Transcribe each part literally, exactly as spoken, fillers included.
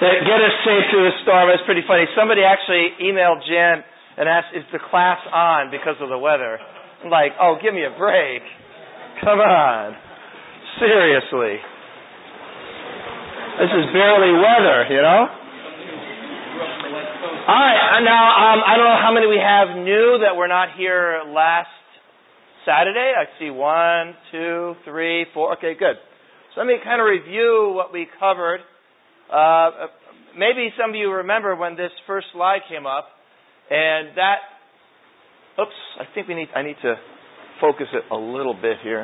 get us safe through the storm. It's pretty funny. Somebody actually emailed Jen and asked, is the class on because of the weather? I'm like, oh, give me a break. Come on. Seriously. This is barely weather, you know? All right. Now, um, I don't know how many we have new that were not here last Saturday. I see one, two, three, four. Okay, good. So let me kind of review what we covered. Uh, maybe some of you remember when this first slide came up, and that. Oops, I think we need. I need to focus it a little bit here.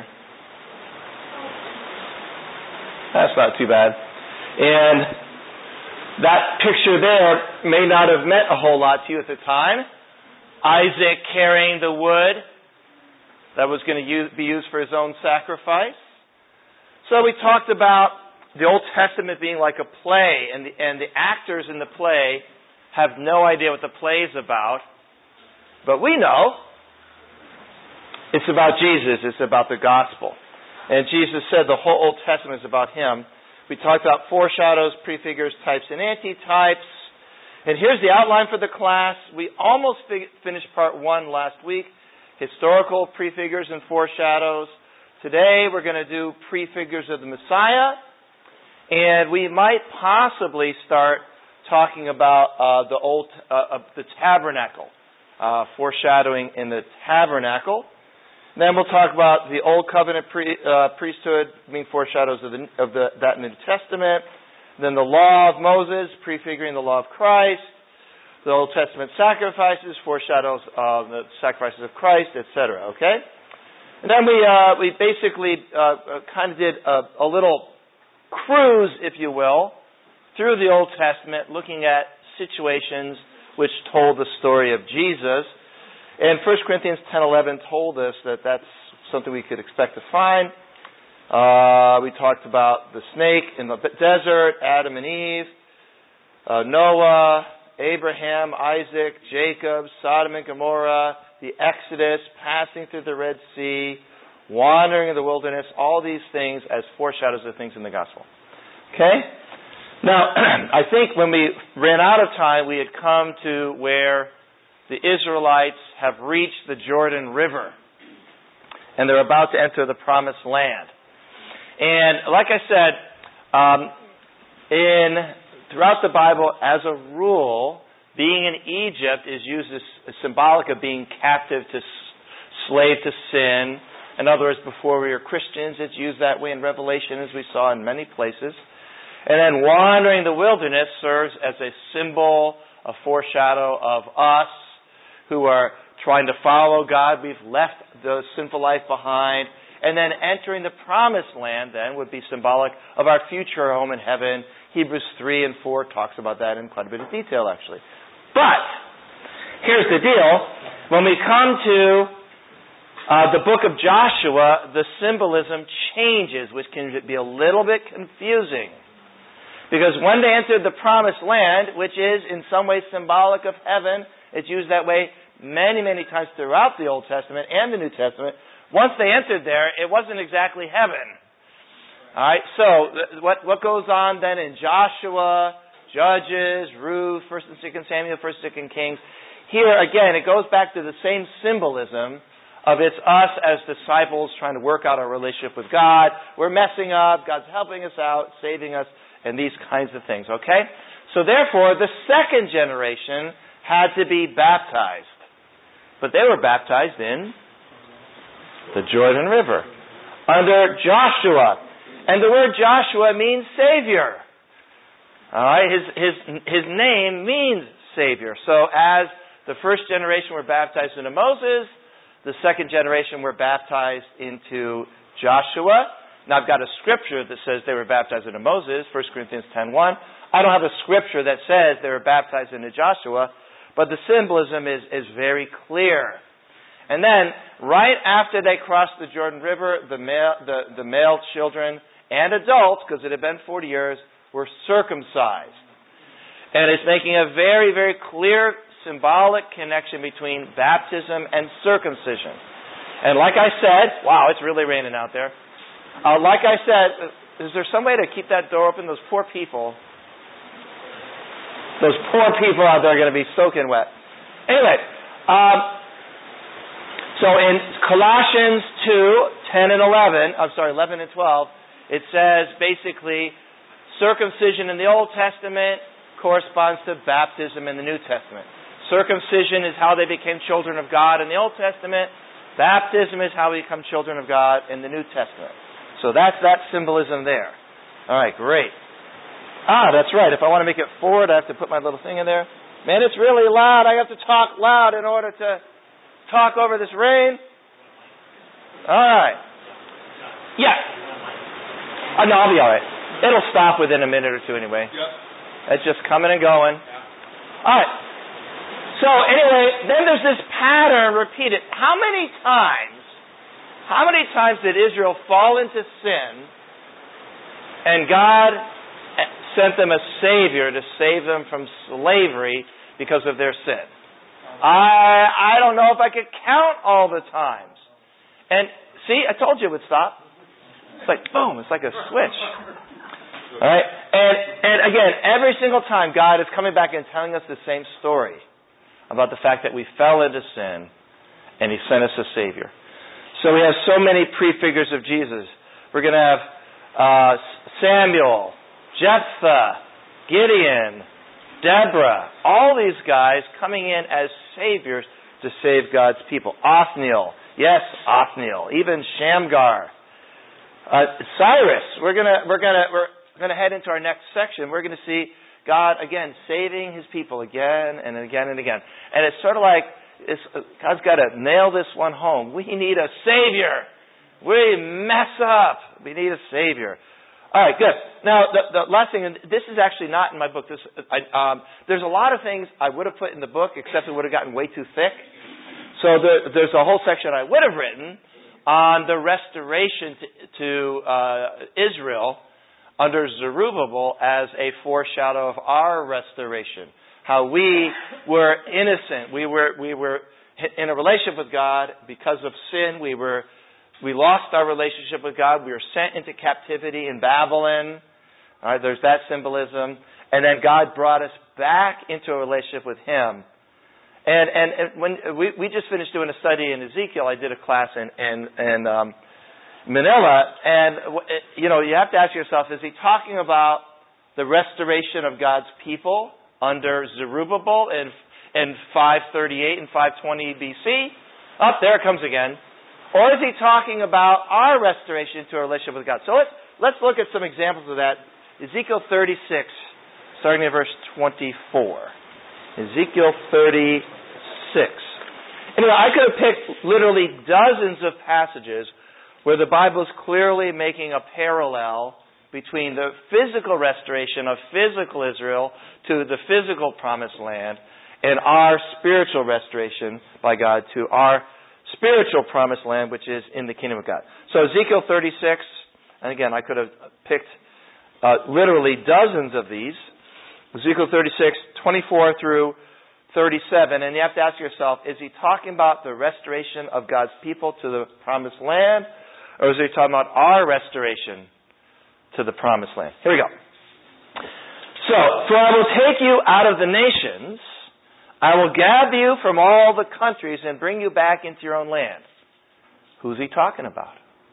That's not too bad. And that picture there may not have meant a whole lot to you at the time. Isaac carrying the wood that was going to use, be used for his own sacrifice. So we talked about the Old Testament being like a play, and the, and the actors in the play have no idea what the play is about. But we know it's about Jesus. It's about the gospel. And Jesus said the whole Old Testament is about Him. We talked about foreshadows, prefigures, types, and antitypes. And here's the outline for the class. We almost fi- finished part one last week. Historical prefigures and foreshadows. Today we're going to do prefigures of the Messiah. And we might possibly start talking about uh, the old, uh, uh, the tabernacle. Uh, foreshadowing in the tabernacle. Then we'll talk about the Old Covenant pre, uh, priesthood, being foreshadows of, the, of the, that New Testament. Then the Law of Moses, prefiguring the Law of Christ. The Old Testament sacrifices, foreshadows of the sacrifices of Christ, et cetera. Okay? And then we uh, we basically uh, kind of did a, a little cruise, if you will, through the Old Testament, looking at situations which told the story of Jesus. And First Corinthians ten eleven told us that that's something we could expect to find. Uh, we talked about the snake in the desert, Adam and Eve, uh, Noah, Abraham, Isaac, Jacob, Sodom and Gomorrah, the Exodus, passing through the Red Sea, wandering in the wilderness, all these things as foreshadows of things in the gospel. Okay? Now, I think when we ran out of time, we had come to where the Israelites have reached the Jordan River, and they're about to enter the Promised Land. And like I said, um, in throughout the Bible, as a rule, being in Egypt is used as symbolic of being captive to slave to sin. In other words, before we were Christians, it's used that way in Revelation, as we saw in many places. And then wandering the wilderness serves as a symbol, a foreshadow of us who are trying to follow God. We've left the sinful life behind. And then entering the Promised Land then would be symbolic of our future home in heaven. Hebrews three and four talks about that in quite a bit of detail, actually. But here's the deal. When we come to uh, the book of Joshua, the symbolism changes, which can be a little bit confusing. Because when they entered the Promised Land, which is in some ways symbolic of heaven, it's used that way many, many times throughout the Old Testament and the New Testament. Once they entered there, it wasn't exactly heaven. All right, so what what goes on then in Joshua, Judges, Ruth, First and Second Samuel, First and Second Kings? Here again, it goes back to the same symbolism of it's us as disciples trying to work out our relationship with God. We're messing up. God's helping us out, saving us, and these kinds of things. Okay, so therefore, the second generation had to be baptized, but they were baptized in the Jordan River under Joshua. And the word Joshua means Savior. All right, his his his name means Savior. So as the first generation were baptized into Moses, the second generation were baptized into Joshua. Now I've got a scripture that says they were baptized into Moses, First Corinthians ten one. I don't have a scripture that says they were baptized into Joshua, but the symbolism is, is very clear. And then, right after they crossed the Jordan River, the male, the, the male children and adults, because it had been forty years, were circumcised. And it's making a very, very clear symbolic connection between baptism and circumcision. And like I said, wow, it's really raining out there. Uh, like I said, is there some way to keep that door open? Those poor people. Those poor people out there are going to be soaking wet. Anyway, um, so in Colossians two, ten and eleven, I'm sorry, eleven and twelve, it says basically circumcision in the Old Testament corresponds to baptism in the New Testament. Circumcision is how they became children of God in the Old Testament. Baptism is how we become children of God in the New Testament. So that's that symbolism there. All right, great. Ah, that's right. If I want to make it forward, I have to put my little thing in there. Man, it's really loud. I have to talk loud in order to talk over this rain. All right. Yeah. Oh, no, I'll be all right. It'll stop within a minute or two anyway. Yep. It's just coming and going. Yeah. All right. So anyway, then there's this pattern repeated. How many times, how many times did Israel fall into sin and God sent them a Savior to save them from slavery because of their sin? I I don't know if I could count all the times. And see, I told you it would stop. It's like boom, it's like a switch. All right? And and again, every single time God is coming back and telling us the same story about the fact that we fell into sin and He sent us a Savior. So we have so many prefigures of Jesus. We're going to have uh, Samuel, Jephthah, Gideon, Deborah, all these guys coming in as saviors to save God's people. Othniel, yes, Othniel, even Shamgar, uh, Cyrus. We're gonna we're gonna we're gonna head into our next section. We're gonna see God again saving His people again and again and again. And it's sort of like it's, God's got to nail this one home. We need a Savior. We mess up. We need a Savior. All right, good. Now, the, the last thing, and this is actually not in my book. This, I, um, there's a lot of things I would have put in the book, except it would have gotten way too thick. So there, there's a whole section I would have written on the restoration to, to uh, Israel under Zerubbabel as a foreshadow of our restoration. How we were innocent. We were we were in a relationship with God because of sin. We were We lost our relationship with God. We were sent into captivity in Babylon. All right, there's that symbolism. And then God brought us back into a relationship with Him. And and, and when we, we just finished doing a study in Ezekiel, I did a class in in, in um, Manila, and you know you have to ask yourself: is he talking about the restoration of God's people under Zerubbabel in in five thirty-eight and five twenty B C? Up oh, there it comes again. Or is he talking about our restoration to a relationship with God? So let's, let's look at some examples of that. Ezekiel thirty-six, starting at verse twenty-four. Ezekiel thirty-six. Anyway, I could have picked literally dozens of passages where the Bible is clearly making a parallel between the physical restoration of physical Israel to the physical promised land and our spiritual restoration by God to our spiritual promised land, which is in the kingdom of God. So Ezekiel thirty-six, and again, I could have picked uh, literally dozens of these. Ezekiel thirty-six, twenty-four through thirty-seven, and you have to ask yourself, is he talking about the restoration of God's people to the promised land, or is he talking about our restoration to the promised land? Here we go. So, for I will take you out of the nations, I will gather you from all the countries and bring you back into your own land. Who's he talking about?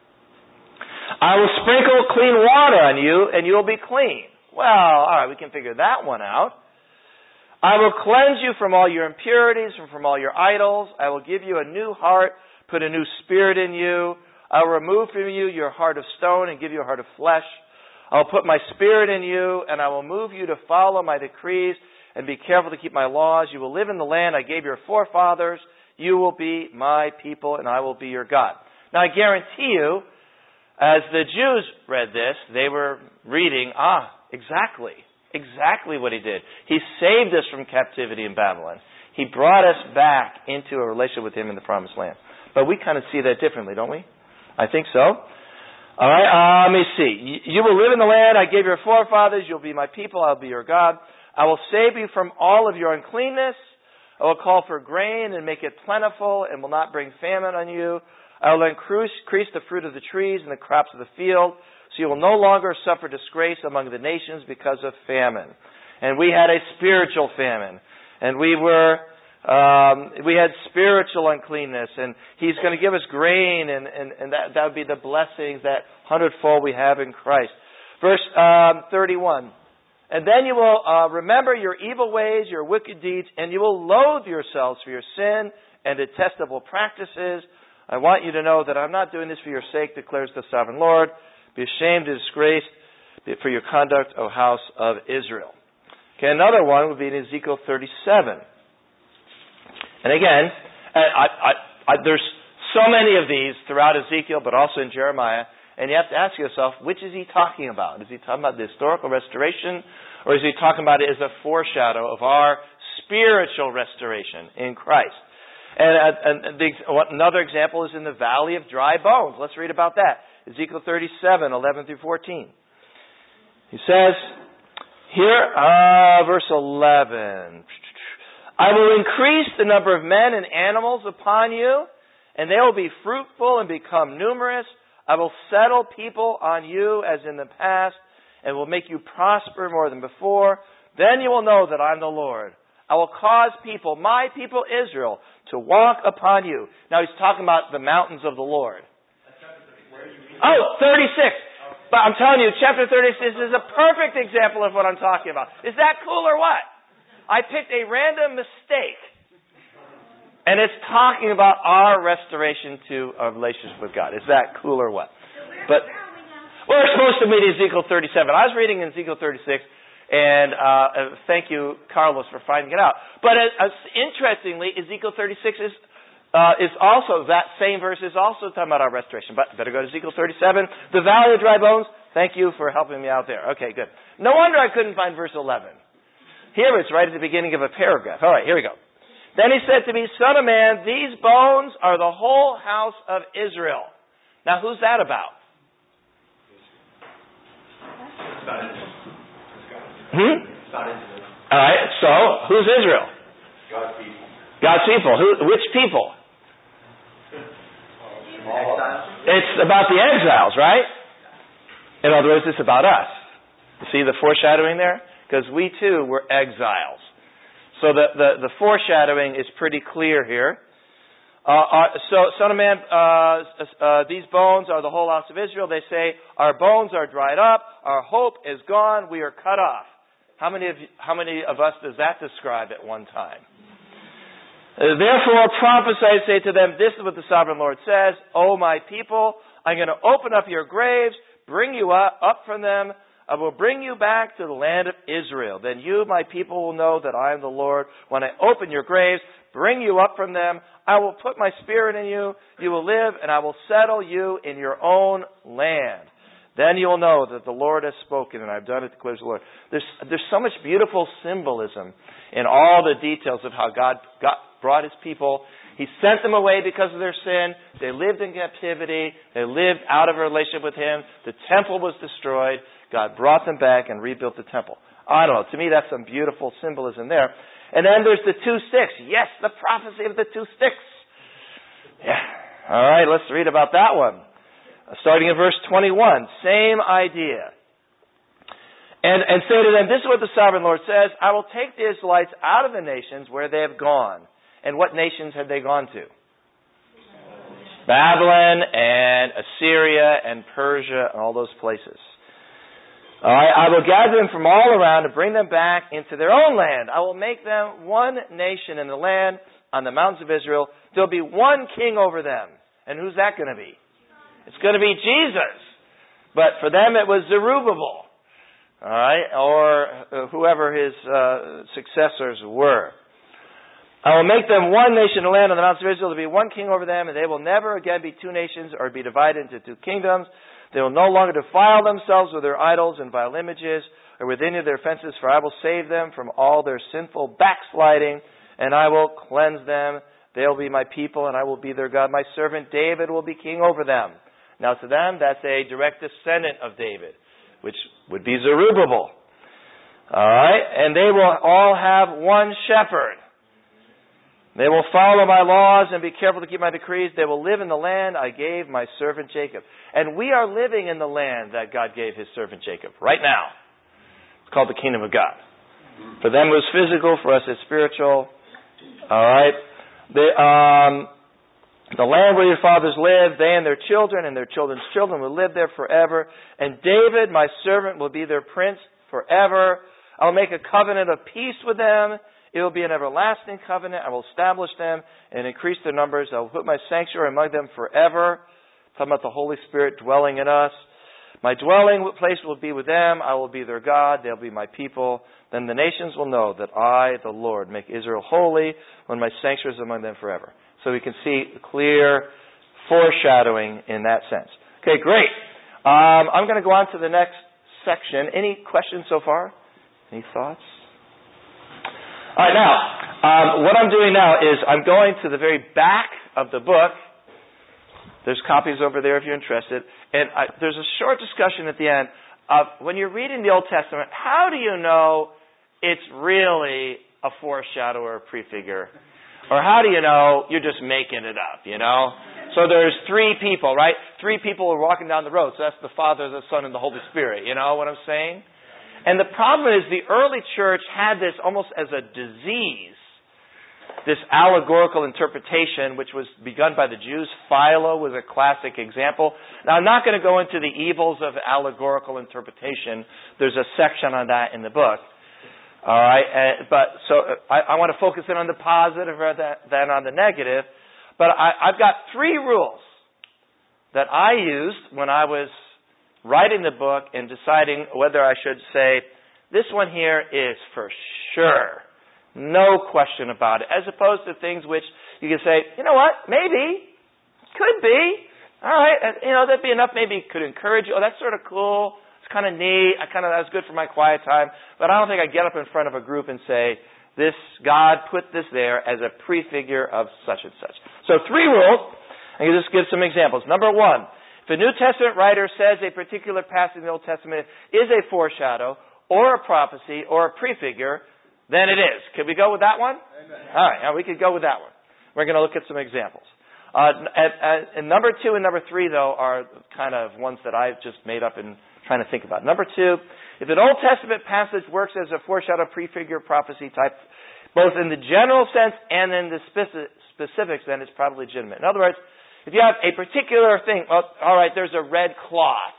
I will sprinkle clean water on you, and you will be clean. Well, all right, we can figure that one out. I will cleanse you from all your impurities and from all your idols. I will give you a new heart, put a new spirit in you. I will remove from you your heart of stone and give you a heart of flesh. I will put my spirit in you, and I will move you to follow my decrees and be careful to keep my laws. You will live in the land I gave your forefathers. You will be my people, and I will be your God. Now, I guarantee you, as the Jews read this, they were reading, ah, exactly, exactly what he did. He saved us from captivity in Babylon. He brought us back into a relationship with him in the promised land. But we kind of see that differently, don't we? I think so. All right, uh, let me see. You will live in the land I gave your forefathers. You'll be my people. I'll be your God. I will save you from all of your uncleanness. I will call for grain and make it plentiful and will not bring famine on you. I will increase the fruit of the trees and the crops of the field, so you will no longer suffer disgrace among the nations because of famine. And we had a spiritual famine. And we were, um, we had spiritual uncleanness. And He's going to give us grain, and, and, and that, that would be the blessings, that hundredfold we have in Christ. Verse um, thirty-one. And then you will uh, remember your evil ways, your wicked deeds, and you will loathe yourselves for your sin and detestable practices. I want you to know that I'm not doing this for your sake, declares the sovereign Lord. Be ashamed and disgraced for your conduct, O house of Israel. Okay, another one would be in Ezekiel thirty-seven. And again, I, I, I, there's so many of these throughout Ezekiel, but also in Jeremiah. And you have to ask yourself, which is he talking about? Is he talking about the historical restoration, or is he talking about it as a foreshadow of our spiritual restoration in Christ? And, uh, and the, another example is in the valley of dry bones. Let's read about that. Ezekiel thirty-seven, eleven through fourteen. He says, here, uh, verse eleven. I will increase the number of men and animals upon you, and they will be fruitful and become numerous. I will settle people on you as in the past, and will make you prosper more than before. Then you will know that I'm the Lord. I will cause people, my people Israel, to walk upon you. Now he's talking about the mountains of the Lord. Oh, thirty-six. But I'm telling you, chapter thirty-six is a perfect example of what I'm talking about. Is that cool or what? I picked a random mistake. And it's talking about our restoration to our relationship with God. Is that cool or what? But we're supposed to meet Ezekiel thirty-seven. I was reading Ezekiel thirty-six, and uh, thank you, Carlos, for finding it out. But uh, interestingly, Ezekiel thirty-six is uh, is also, that same verse is also talking about our restoration. But better go to Ezekiel thirty-seven. The valley of dry bones. Thank you for helping me out there. Okay, good. No wonder I couldn't find verse eleven. Here it's right at the beginning of a paragraph. All right, here we go. Then he said to me, Son of man, these bones are the whole house of Israel. Now, who's that about? Hmm? All right, so, who's Israel? God's people. God's people. Who, which people? It's about the exiles, right? In other words, it's about us. You see the foreshadowing there? Because we too were exiles. So the, the, the foreshadowing is pretty clear here. Uh, uh, so, Son of man, uh, uh, these bones are the whole house of Israel. They say, our bones are dried up, our hope is gone, we are cut off. How many of you, how many of us does that describe at one time? Uh, Therefore prophesy, say to them, this is what the sovereign Lord says, O my people, I'm going to open up your graves, bring you up, up from them. I will bring you back to the land of Israel. Then you, my people, will know that I am the Lord. When I open your graves, bring you up from them, I will put my spirit in you. You will live, and I will settle you in your own land. Then you will know that the Lord has spoken, and I've done it, declares the Lord. There's, there's so much beautiful symbolism in all the details of how God got, brought His people. He sent them away because of their sin. They lived in captivity. They lived out of a relationship with Him. The temple was destroyed. God brought them back and rebuilt the temple. I don't know. To me, that's some beautiful symbolism there. And then there's the two sticks. Yes, the prophecy of the two sticks. Yeah. All right, let's read about that one. Starting in verse twenty-one. Same idea. And, and say to them, this is what the sovereign Lord says, I will take the Israelites out of the nations where they have gone. And what nations had they gone to? Babylon and Assyria and Persia and all those places. All right, I will gather them from all around and bring them back into their own land. I will make them one nation in the land on the mountains of Israel. There'll be one king over them. And who's that going to be? It's going to be Jesus. But for them it was Zerubbabel. All right, or whoever his uh, successors were. I will make them one nation in the land on the mountains of Israel. There will be one king over them, and they will never again be two nations or be divided into two kingdoms. They will no longer defile themselves with their idols and vile images or with any of their offenses, for I will save them from all their sinful backsliding, and I will cleanse them. They will be my people, and I will be their God. My servant David will be king over them. Now to them, that's a direct descendant of David, which would be Zerubbabel. All right? And they will all have one shepherd. They will follow my laws and be careful to keep my decrees. They will live in the land I gave my servant Jacob. And we are living in the land that God gave His servant Jacob right now. It's called the kingdom of God. For them it was physical, for us it's spiritual. All right. The, um, the land where your fathers lived, they and their children and their children's children will live there forever. And David, my servant, will be their prince forever. I will make a covenant of peace with them. It will be an everlasting covenant. I will establish them and increase their numbers. I will put my sanctuary among them forever. Talking about the Holy Spirit dwelling in us. My dwelling place will be with them. I will be their God. They'll be my people. Then the nations will know that I, the Lord, make Israel holy when my sanctuary is among them forever. So we can see clear foreshadowing in that sense. Okay, great. Um, I'm going to go on to the next section. Any questions so far? Any thoughts? All right, now, um, what I'm doing now is I'm going to the very back of the book. There's copies over there if you're interested. And I, there's a short discussion at the end of when you're reading the Old Testament, how do you know it's really a foreshadow or a prefigure? Or how do you know you're just making it up, you know? So there's three people, right? Three people are walking down the road. So that's the Father, the Son, and the Holy Spirit. You know what I'm saying? And the problem is the early church had this almost as a disease, this allegorical interpretation, which was begun by the Jews. Philo was a classic example. Now, I'm not going to go into the evils of allegorical interpretation. There's a section on that in the book. All right, uh, but so I, I want to focus in on the positive rather than on the negative. But I, I've got three rules that I used when I was writing the book and deciding whether I should say, this one here is for sure. No question about it. As opposed to things which you can say, you know what, maybe, could be. All right, you know, that'd be enough. Maybe could encourage you. Oh, that's sort of cool. It's kind of neat. I kind of, that was good for my quiet time. But I don't think I get up in front of a group and say, this, God put this there as a prefigure of such and such. So three rules. I can just give some examples. Number one, if a New Testament writer says a particular passage in the Old Testament is a foreshadow or a prophecy or a prefigure, then it is. Can we go with that one? Amen. All right, now we could go with that one. We're going to look at some examples. Uh, and, and, and number two and number three, though, are kind of ones that I've just made up and trying to think about. Number two, if an Old Testament passage works as a foreshadow, prefigure, prophecy type, both in the general sense and in the speci- specifics, then it's probably legitimate. In other words, if you have a particular thing, well, all right, there's a red cloth,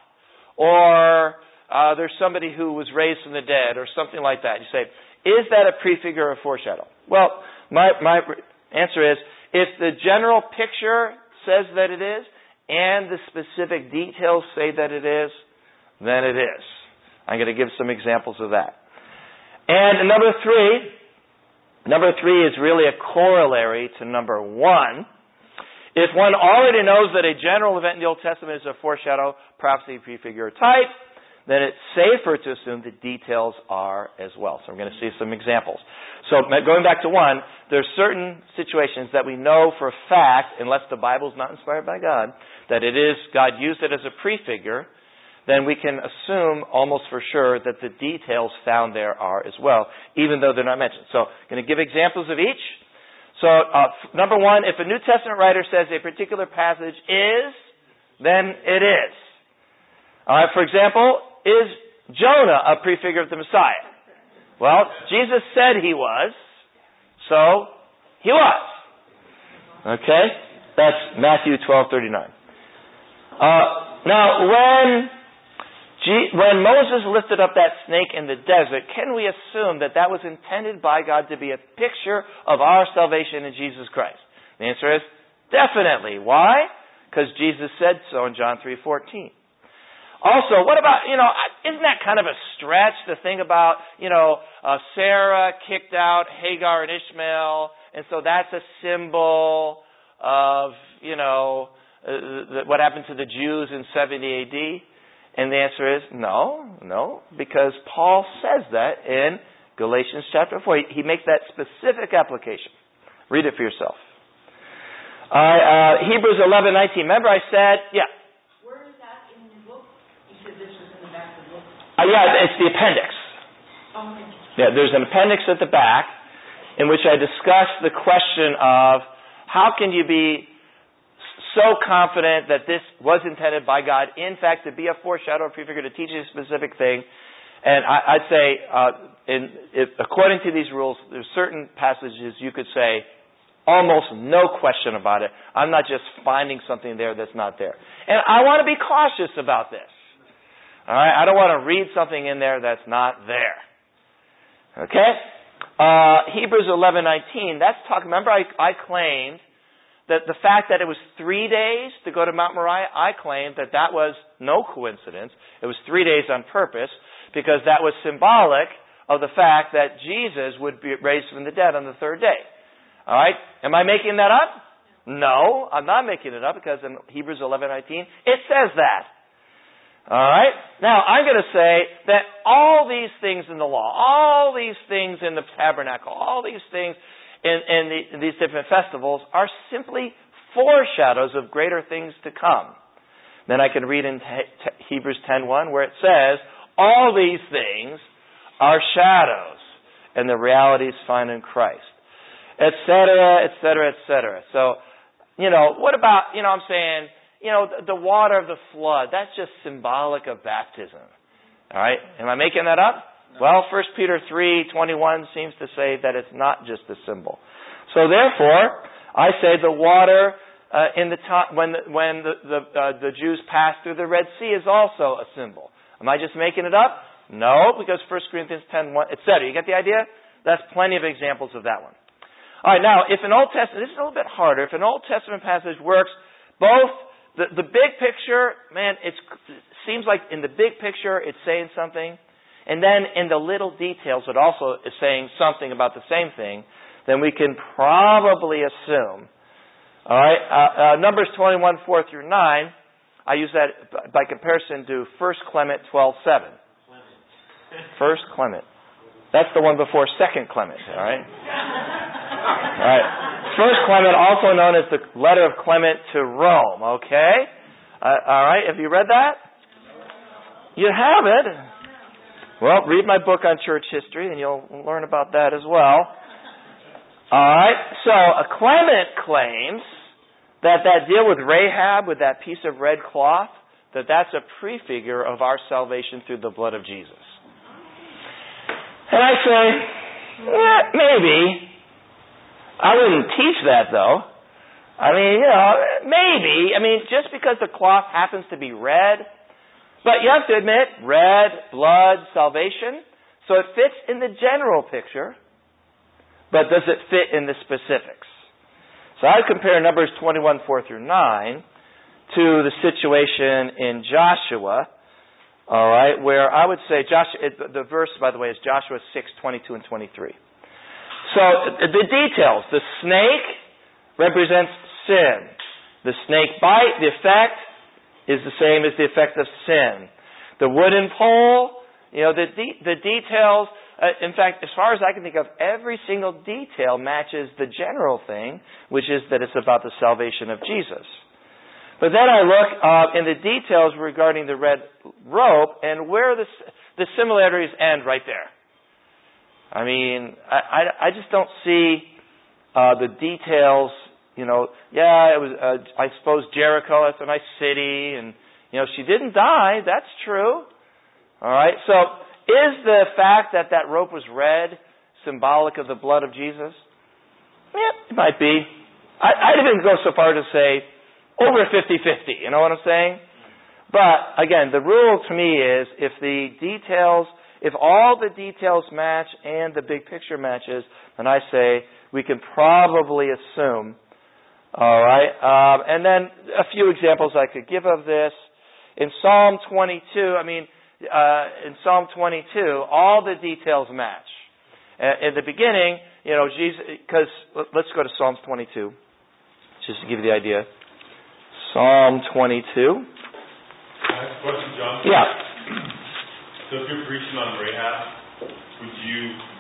or uh, there's somebody who was raised from the dead, or something like that. You say, is that a prefigure or a foreshadow? Well, my, my answer is, if the general picture says that it is, and the specific details say that it is, then it is. I'm going to give some examples of that. And number three, number three is really a corollary to number one. If one already knows that a general event in the Old Testament is a foreshadow, prophecy, prefigure, type, then it's safer to assume the details are as well. So I'm going to see some examples. So going back to one, there's certain situations that we know for a fact, unless the Bible is not inspired by God, that it is, God used it as a prefigure, then we can assume almost for sure that the details found there are as well, even though they're not mentioned. So I'm going to give examples of each. So uh, number one, if a New Testament writer says a particular passage is, then it is. All right, for example, is Jonah a prefigure of the Messiah? Well, Jesus said he was, so he was. Okay? That's Matthew twelve thirty-nine. Uh, now, when When Moses lifted up that snake in the desert, can we assume that that was intended by God to be a picture of our salvation in Jesus Christ? The answer is definitely. Why? Because Jesus said so in John three fourteen. Also, what about, you know, isn't that kind of a stretch to think about, you know, uh, Sarah kicked out Hagar and Ishmael, and so that's a symbol of, you know, uh, what happened to the Jews in seventy A D? And the answer is no, no, because Paul says that in Galatians chapter four. He, he makes that specific application. Read it for yourself. Uh, uh, Hebrews eleven nineteen. Remember I said, yeah. Where is that in the book? You said this was in the back of the book. Uh, yeah, it's the appendix. Oh, okay. Yeah, there's an appendix at the back in which I discuss the question of how can you be so confident that this was intended by God, in fact, to be a foreshadow or prefigure to teach a specific thing. And I, I'd say, uh, in, if, according to these rules, there's certain passages you could say, almost no question about it. I'm not just finding something there that's not there. And I want to be cautious about this. All right? I don't want to read something in there that's not there. Okay? Uh, Hebrews eleven nineteen, that's talking, remember I, I claimed that the fact that it was three days to go to Mount Moriah, I claimed that that was no coincidence. It was three days on purpose because that was symbolic of the fact that Jesus would be raised from the dead on the third day. All right? Am I making that up? No, I'm not making it up because in Hebrews eleven nineteen, it says that. All right? Now, I'm going to say that all these things in the law, all these things in the tabernacle, all these things in, in, the, in these different festivals are simply foreshadows of greater things to come. Then I can read in Hebrews ten one where it says, all these things are shadows, and the realities found in Christ, et cetera, et cetera, et cetera. So, you know, what about, you know, I'm saying, you know, the, the water of the flood, that's just symbolic of baptism. All right? Am I making that up? No. Well, First Peter three twenty-one seems to say that it's not just a symbol. So therefore, I say the water uh, in the time when the, when the the, uh, the Jews passed through the Red Sea is also a symbol. Am I just making it up? No, because First Corinthians ten one, et cetera. You get the idea? That's plenty of examples of that one. All right, now, if an Old Testament, this is a little bit harder, if an Old Testament passage works, both the, the big picture, man, it's, it seems like in the big picture it's saying something, and then in the little details it also is saying something about the same thing, then we can probably assume. All right, uh, uh, Numbers twenty-one, four through nine, I use that by comparison to First Clement twelve, seven. First Clement. That's the one before Second Clement, all right? All right. First Clement, also known as the letter of Clement to Rome, okay? Uh, all right, have you read that? You haven't? Well, read my book on church history and you'll learn about that as well. All right, so a Clement claims that that deal with Rahab, with that piece of red cloth, that that's a prefigure of our salvation through the blood of Jesus. And I say, yeah, maybe. I wouldn't teach that, though. I mean, you know, maybe. I mean, just because the cloth happens to be red. But you have to admit, red, blood, salvation. So it fits in the general picture. But does it fit in the specifics? So I compare Numbers twenty-one, four through nine to the situation in Joshua. All right, where I would say, Joshua, it, the verse, by the way, is Joshua six, twenty-two and twenty-three. So the details, the snake represents sin. The snake bite, the effect, is the same as the effect of sin. The wooden pole, you know, the de- the details, uh, in fact, as far as I can think of, every single detail matches the general thing, which is that it's about the salvation of Jesus. But then I look uh, in the details regarding the red rope, and where the, the similarities end right there. I mean, I, I, I just don't see uh, the details, you know, yeah, it was, uh, I suppose Jericho, that's a nice city, and, you know, she didn't die, that's true. All right, so is the fact that that rope was red symbolic of the blood of Jesus? Yeah, it might be. I, I'd even go so far to say, over fifty-fifty, you know what I'm saying? But, again, the rule to me is if the details, if all the details match and the big picture matches, then I say we can probably assume, all right? Um, and then a few examples I could give of this. In Psalm twenty-two, I mean, uh, in Psalm twenty-two, all the details match. Uh, in the beginning, you know, Jesus, because let's go to Psalm twenty-two, just to give you the idea. Psalm twenty-two. Can I ask a question, John? Yeah. So if you're preaching on Rahab, would you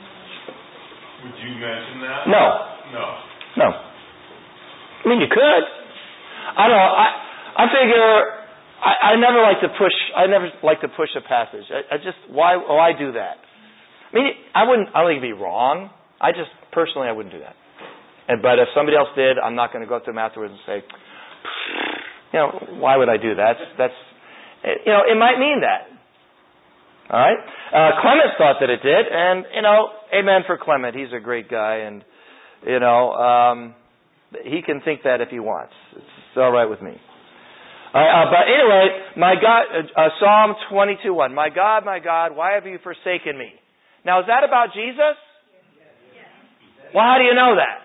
would you mention that? No. No. No. I mean, you could. I don't know. I I figure I, I never like to push. I never like to push a passage. I, I just why why do that? I mean, I wouldn't. I don't think it'd be wrong. I just personally I wouldn't do that. And but if somebody else did, I'm not going to go up to them afterwards and say, you know, why would I do that? That's, that's, you know, it might mean that. All right? Uh, Clement thought that it did, and, you know, amen for Clement. He's a great guy, and, you know, um, he can think that if he wants. It's all right with me. All right, uh, but anyway, my God, uh, Psalm twenty-two one. My God, my God, why have you forsaken me? Now, is that about Jesus? Well, how do you know that?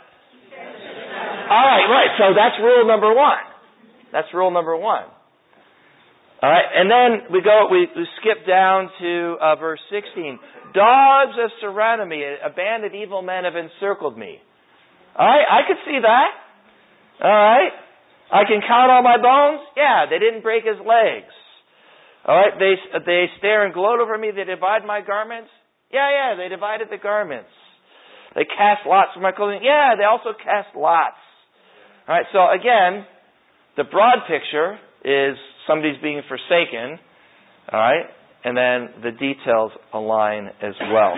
All right, right. So that's rule number one. That's rule number one. All right, and then we go. We, we skip down to uh, verse sixteen. Dogs have surrounded me; a band of evil men have encircled me. All right, I could see that. All right, I can count all my bones. Yeah, they didn't break his legs. All right, they they stare and gloat over me. They divide my garments. Yeah, yeah, they divided the garments. They cast lots for my clothing. Yeah, they also cast lots. All right, so again, the broad picture is somebody's being forsaken. All right, and then the details align as well.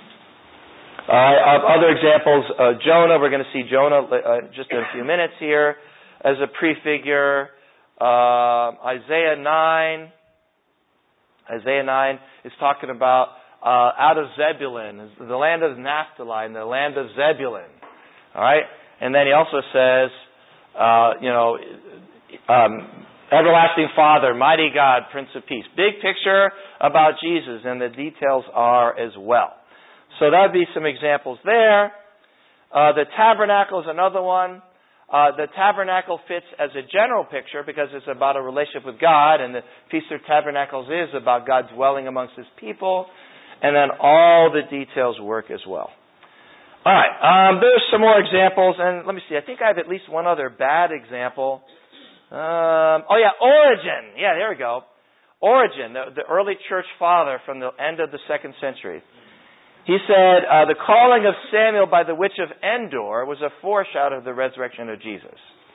All right, other examples, uh, Jonah, we're going to see Jonah uh, just in a few minutes here as a prefigure. Uh, Isaiah nine. Isaiah nine is talking about uh, out of Zebulun, the land of Naphtali, and the land of Zebulun. All right? And then he also says, uh, you know, um, everlasting Father, mighty God, Prince of Peace. Big picture about Jesus, and the details are as well. So that would be some examples there. Uh, the tabernacle is another one. Uh, the tabernacle fits as a general picture because it's about a relationship with God, and the Feast of Tabernacles is about God dwelling amongst His people, and then all the details work as well. All right, um, there's some more examples, and let me see. I think I have at least one other bad example. Um, oh yeah, Origen. Yeah, there we go. Origen, the, the early church father from the end of the second century. He said, uh, the calling of Samuel by the witch of Endor was a foreshadow of the resurrection of Jesus.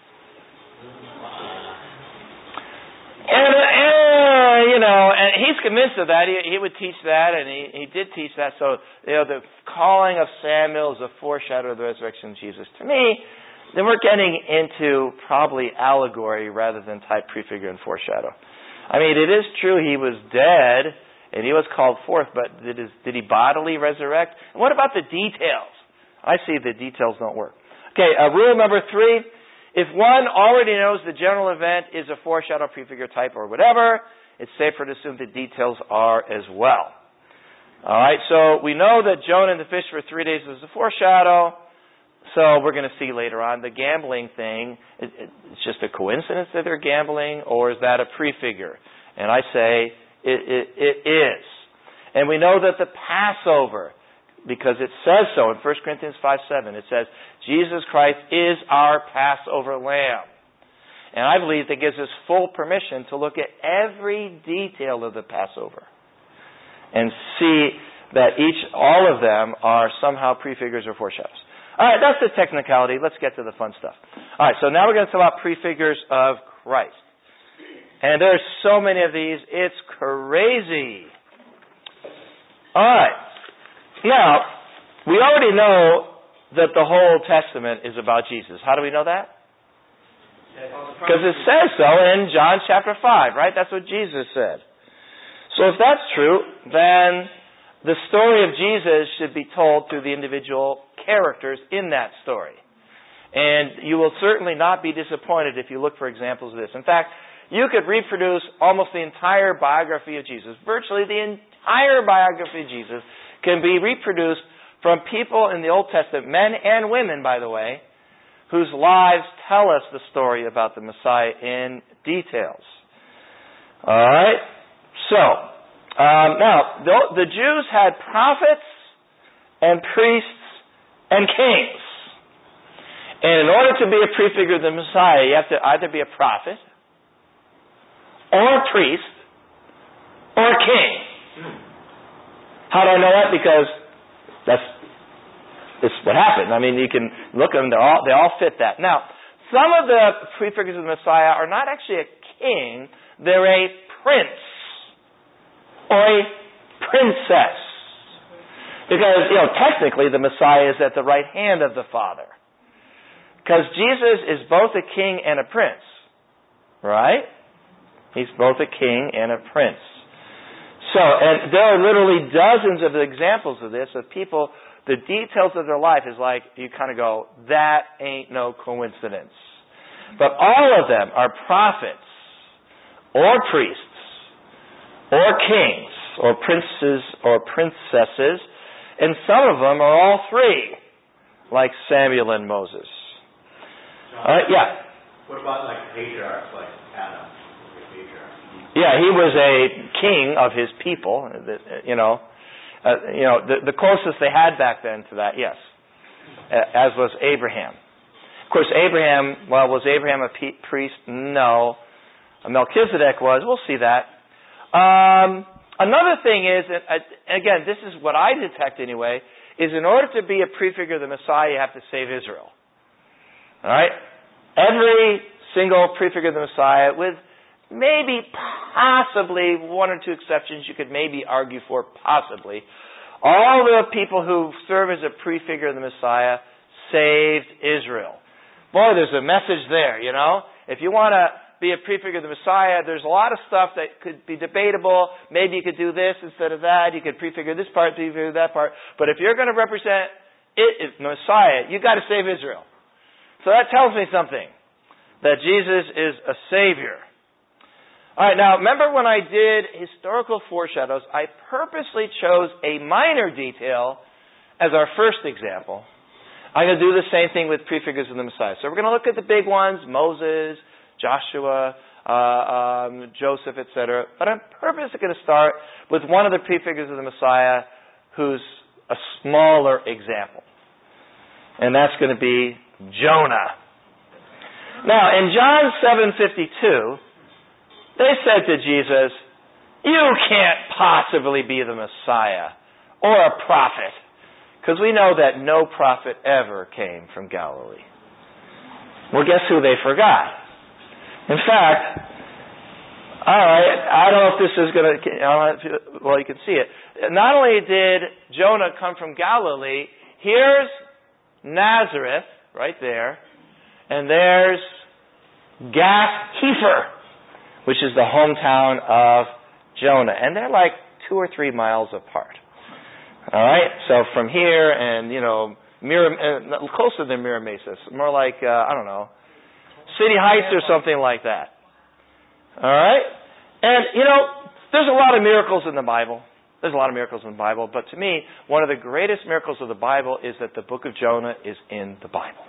And, uh, you know, and he's convinced of that. He, he would teach that, and he, he did teach that. So, you know, the calling of Samuel is a foreshadow of the resurrection of Jesus. To me, then we're getting into probably allegory rather than type, prefigure, and foreshadow. I mean, it is true he was dead, and he was called forth, but did, his, did he bodily resurrect? And what about the details? I see the details don't work. Okay, uh, rule number three. If one already knows the general event is a foreshadow, prefigure, type, or whatever, it's safer to assume the details are as well. All right, so we know that Jonah and the fish for three days was a foreshadow. So we're going to see later on the gambling thing. It, it, it's just a coincidence that they're gambling, or is that a prefigure? And I say it, it, it is. And we know that the Passover, because it says so in First Corinthians five seven, it says, Jesus Christ is our Passover lamb. And I believe that gives us full permission to look at every detail of the Passover and see that each, all of them are somehow prefigures or foreshadows. All right, that's the technicality. Let's get to the fun stuff. All right, so now we're going to talk about prefigures of Christ. And there's so many of these, it's crazy. All right. Now, we already know that the whole Testament is about Jesus. How do we know that? Because it says so in John chapter five, right? That's what Jesus said. So if that's true, then the story of Jesus should be told through the individual characters in that story. And you will certainly not be disappointed if you look for examples of this. In fact, you could reproduce almost the entire biography of Jesus. Virtually the entire biography of Jesus can be reproduced from people in the Old Testament, men and women, by the way, whose lives tell us the story about the Messiah in details. All right? So, um, now, the, the Jews had prophets and priests and kings. And in order to be a prefigure of the Messiah, you have to either be a prophet, or a priest, or a king. How do I know that? Because that's, that's what happened. I mean, you can look at them, they're all, they all fit that. Now, some of the prefigures of the Messiah are not actually a king, they're a prince, or a princess. Because, you know, technically the Messiah is at the right hand of the Father. Because Jesus is both a king and a prince. Right? He's both a king and a prince. So, and there are literally dozens of examples of this, of people, the details of their life is like, you kind of go, that ain't no coincidence. But all of them are prophets, or priests, or kings, or princes, or princesses, and some of them are all three, like Samuel and Moses. All right, yeah. What about like patriarchs, like Adam? Yeah, he was a king of his people. You know, uh, you know, the, the closest they had back then to that, yes, as was Abraham. Of course, Abraham. Well, was Abraham a pe- priest? No. Melchizedek was. We'll see that. Um, another thing is, uh, again, this is what I detect anyway, is in order to be a prefigure of the Messiah, you have to save Israel. All right? Every single prefigure of the Messiah, with maybe possibly one or two exceptions you could maybe argue for, possibly, all the people who serve as a prefigure of the Messiah saved Israel. Boy, there's a message there, you know? If you want to be a prefigure of the Messiah, there's a lot of stuff that could be debatable. Maybe you could do this instead of that. You could prefigure this part, prefigure that part. But if you're going to represent it, the Messiah, you've got to save Israel. So that tells me something, that Jesus is a Savior. All right, now remember when I did historical foreshadows, I purposely chose a minor detail as our first example. I'm going to do the same thing with prefigures of the Messiah. So we're going to look at the big ones, Moses, Joshua, uh, um, Joseph, et cetera. But I'm purposely going to start with one of the prefigures of the Messiah who's a smaller example. And that's going to be Jonah. Now, in John seven fifty-two, they said to Jesus, you can't possibly be the Messiah or a prophet, because we know that no prophet ever came from Galilee. Well, guess who they forgot? In fact, all right, I don't know if this is going to, well, you can see it. Not only did Jonah come from Galilee, here's Nazareth, right there, and there's Gath-Hepher, which is the hometown of Jonah. And they're like two or three miles apart. All right? So from here and, you know, Mira, uh, closer than Miramesis, more like, uh, I don't know, City Heights or something like that. All right? And, you know, there's a lot of miracles in the Bible. There's a lot of miracles in the Bible. But to me, one of the greatest miracles of the Bible is that the book of Jonah is in the Bible.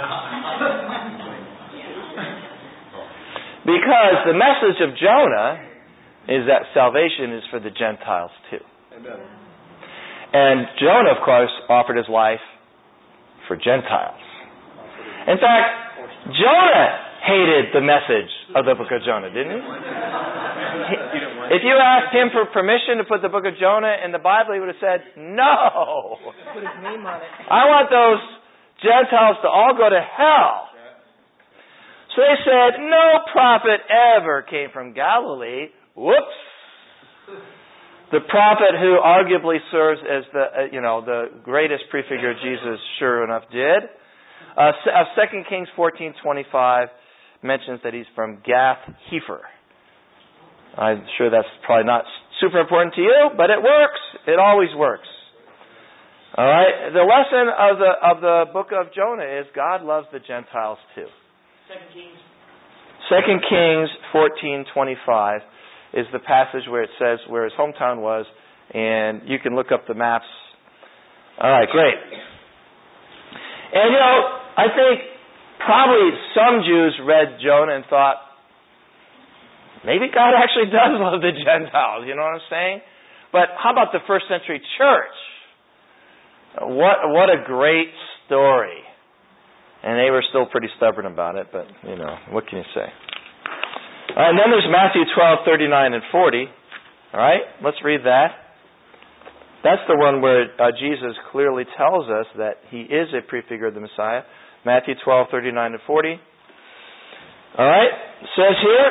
Because the message of Jonah is that salvation is for the Gentiles too. Amen. And Jonah, of course, offered his life for Gentiles. In fact, Jonah hated the message of the book of Jonah, didn't he? If you asked him for permission to put the book of Jonah in the Bible, he would have said, no. Put his name on it. I want those Gentiles to all go to hell. So they said, no prophet ever came from Galilee. Whoops. The prophet who arguably serves as the, uh, you know, the greatest prefigure of Jesus, sure enough, did. Uh, Second Kings fourteen twenty-five mentions that he's from Gath-Hepher. I'm sure that's probably not super important to you, but it works. It always works. All right. The lesson of the of the book of Jonah is God loves the Gentiles too. Second Kings. Second Kings fourteen twenty-five is the passage where it says where his hometown was, and you can look up the maps. All right, great. And you know, I think probably some Jews read Jonah and thought, maybe God actually does love the Gentiles. You know what I'm saying? But how about the first century church? What what a great story. And they were still pretty stubborn about it, but, you know, what can you say? All right, and then there's Matthew twelve, thirty-nine and forty. All right, let's read that. That's the one where uh, Jesus clearly tells us that he is a prefigure of the Messiah. Matthew twelve, thirty-nine and forty. All right, it says here,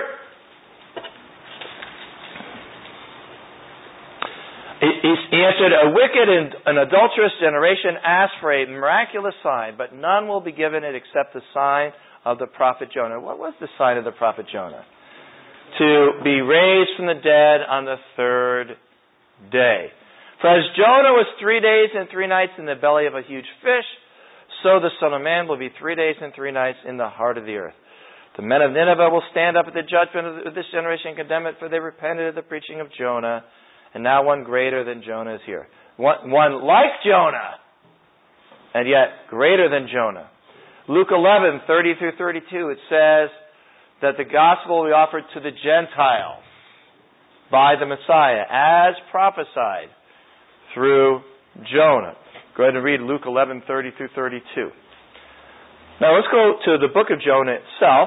he answered, a wicked and an adulterous generation asks for a miraculous sign, but none will be given it except the sign of the prophet Jonah. What was the sign of the prophet Jonah? To be raised from the dead on the third day. For as Jonah was three days and three nights in the belly of a huge fish, so the Son of Man will be three days and three nights in the heart of the earth. The men of Nineveh will stand up at the judgment of this generation and condemn it, for they repented of the preaching of Jonah, and now one greater than Jonah is here. One, one like Jonah, and yet greater than Jonah. Luke eleven, thirty through thirty-two, it says that the gospel will be offered to the Gentiles by the Messiah, as prophesied through Jonah. Go ahead and read Luke eleven, thirty through thirty-two. Now let's go to the book of Jonah itself.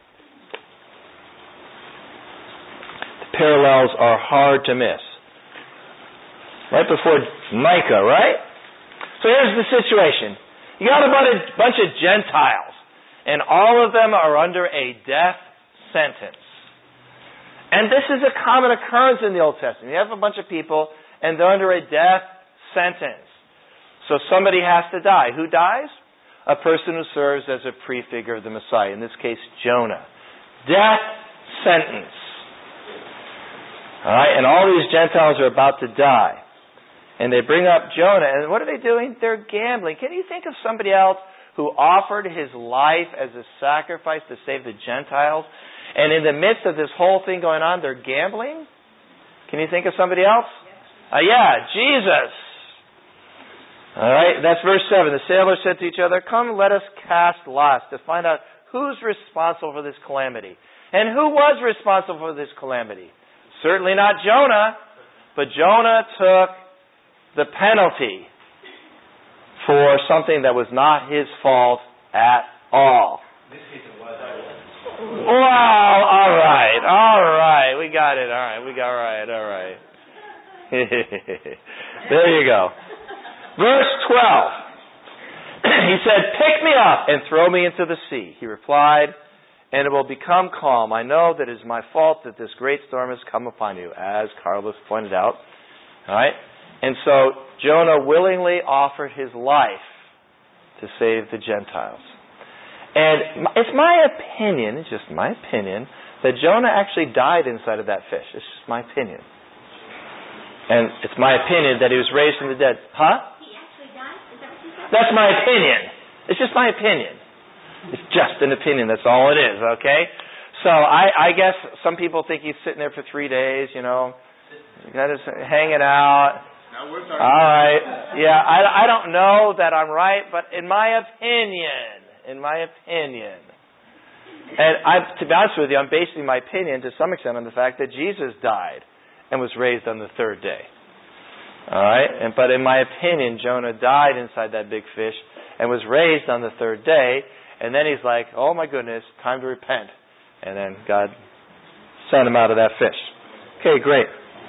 The parallels are hard to miss. Right before Micah, right? So here's the situation. You got a bunch of Gentiles, and all of them are under a death sentence. And this is a common occurrence in the Old Testament. You have a bunch of people, and they're under a death sentence. So somebody has to die. Who dies? A person who serves as a prefigure of the Messiah. In this case, Jonah. Death sentence. All right, and all these Gentiles are about to die. And they bring up Jonah, and what are they doing? They're gambling. Can you think of somebody else who offered his life as a sacrifice to save the Gentiles? And in the midst of this whole thing going on, they're gambling? Can you think of somebody else? Uh, yeah, Jesus. All right, that's verse seven. The sailors said to each other, "Come, let us cast lots to find out who's responsible for this calamity." And who was responsible for this calamity? Certainly not Jonah, but Jonah took the penalty for something that was not his fault at all. Wow, all right, all right, we got it, all right, we got right, all right. There you go. Verse twelve. He said, "Pick me up and throw me into the sea." He replied, "And it will become calm. I know that it is my fault that this great storm has come upon you," as Carlos pointed out. All right? And so Jonah willingly offered his life to save the Gentiles. And it's my opinion, it's just my opinion, that Jonah actually died inside of that fish. It's just my opinion. And it's my opinion that he was raised from the dead. Huh? He actually died? Is that what you said? That's my opinion. It's just my opinion. It's just an opinion, that's all it is, okay? So I, I guess some people think he's sitting there for three days, you know, kind of hanging out. Now we're talking. All right. Yeah, I, I don't know that I'm right, but in my opinion, in my opinion, and I, to be honest with you, I'm basing my opinion to some extent on the fact that Jesus died and was raised on the third day. All right? And but in my opinion, Jonah died inside that big fish and was raised on the third day, and then he's like, "Oh my goodness, time to repent." And then God sent him out of that fish. Okay, great.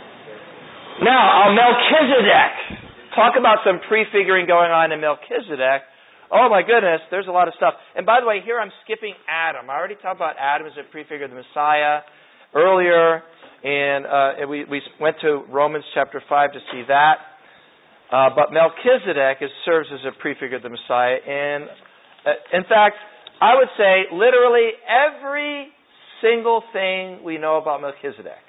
Now, uh, Melchizedek. Talk about some prefiguring going on in Melchizedek. Oh my goodness, there's a lot of stuff. And by the way, here I'm skipping Adam. I already talked about Adam as a prefigure of the Messiah earlier, and uh, we, we went to Romans chapter five to see that. Uh, but Melchizedek is, serves as a prefigure of the Messiah. And uh, in fact, I would say literally every single thing we know about Melchizedek,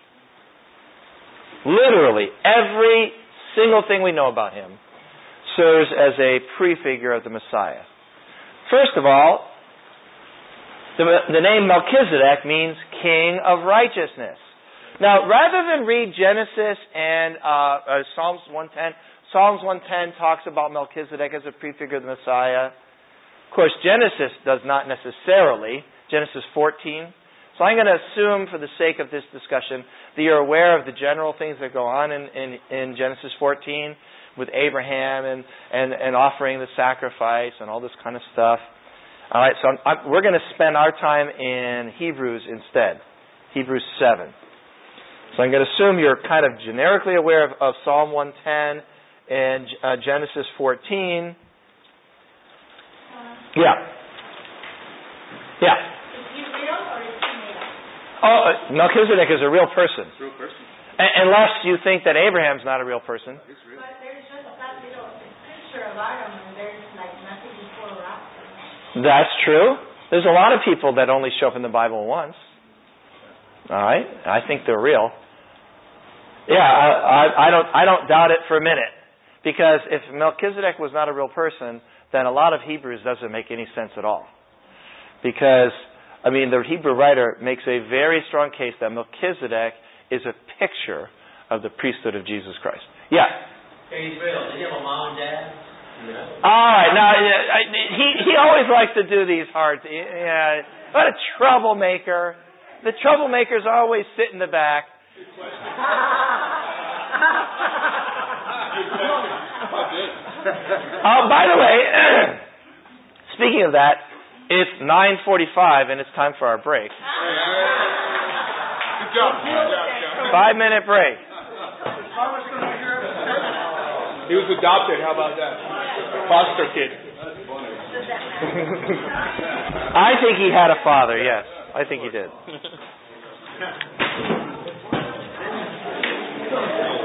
literally every single thing we know about him, serves as a prefigure of the Messiah. First of all, the, the name Melchizedek means King of Righteousness. Now, rather than read Genesis and uh, uh, Psalms one ten, Psalms one ten talks about Melchizedek as a prefigure of the Messiah. Of course, Genesis does not necessarily. Genesis fourteen. So I'm going to assume, for the sake of this discussion, that you're aware of the general things that go on in, in, in Genesis fourteen with Abraham and, and, and offering the sacrifice and all this kind of stuff. All right, so I'm, I'm, we're going to spend our time in Hebrews instead, Hebrews seven. So I'm going to assume you're kind of generically aware of, of Psalm one ten and uh, Genesis fourteen. Yeah. Yeah. Is he real or is he made up? Oh, uh, Melchizedek is a real person. Real person. A- unless you think that Abraham's not a real person. He's real. But there's just that little picture of Adam and there's like nothing before or after. That's true. There's a lot of people that only show up in the Bible once. All right? I think they're real. Yeah, I, I, I don't. I don't doubt it for a minute, because if Melchizedek was not a real person, then a lot of Hebrews doesn't make any sense at all. Because I mean, the Hebrew writer makes a very strong case that Melchizedek is a picture of the priesthood of Jesus Christ. Yeah. Hey, Bill, did you have a mom and dad? No. All right. Now he he always likes to do these hard. Yeah. What a troublemaker. The troublemakers always sit in the back. Oh, by the way, speaking of that, it's nine forty-five and it's time for our break. Good job. Five minute break. He was adopted. How about that? Foster kid. I think he had a father, yes. I think he did.